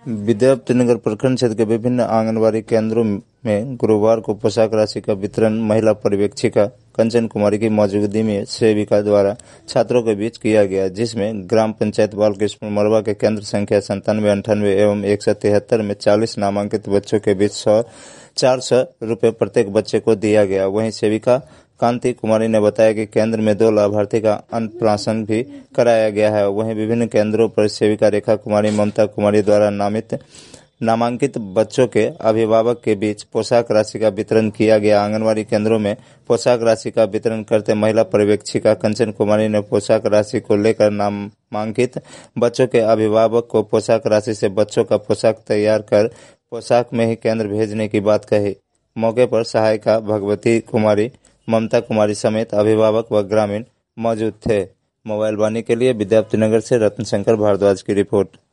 विद्यापतिनगर प्रखंड क्षेत्र के विभिन्न आंगनबाड़ी केंद्रों में गुरुवार को पोशाक राशि का वितरण महिला पर्यवेक्षिका कंचन कुमारी की मौजूदगी में सेविका द्वारा छात्रों के बीच किया गया, जिसमें ग्राम पंचायत बालकृष्ण मरवा के केंद्र संख्या 9798 एवं 173 में 40 नामांकित बच्चों के बीच 400 रुपये प्रत्येक बच्चे को दिया गया। वहीं सेविका कांति कुमारी ने बताया कि केंद्र में 2 लाभार्थी का अन्नप्राशन भी कराया गया है। वहीं विभिन्न केंद्रों पर सेविका रेखा कुमारी, ममता कुमारी द्वारा नामांकित बच्चों के अभिभावक के बीच पोशाक राशि का वितरण किया गया। आंगनबाड़ी केंद्रों में पोशाक राशि का वितरण करते महिला पर्यवेक्षिका कंचन कुमारी ने पोशाक राशि को लेकर नामांकित बच्चों के अभिभावक को पोशाक राशि से बच्चों का पोशाक तैयार कर पोशाक में ही केंद्र भेजने की बात कही। मौके पर सहायिका भगवती कुमारी, ममता कुमारी समेत अभिभावक व ग्रामीण मौजूद थे। मोबाइल वाणी के लिए विद्यापतिनगर से रत्न शंकर भारद्वाज की रिपोर्ट।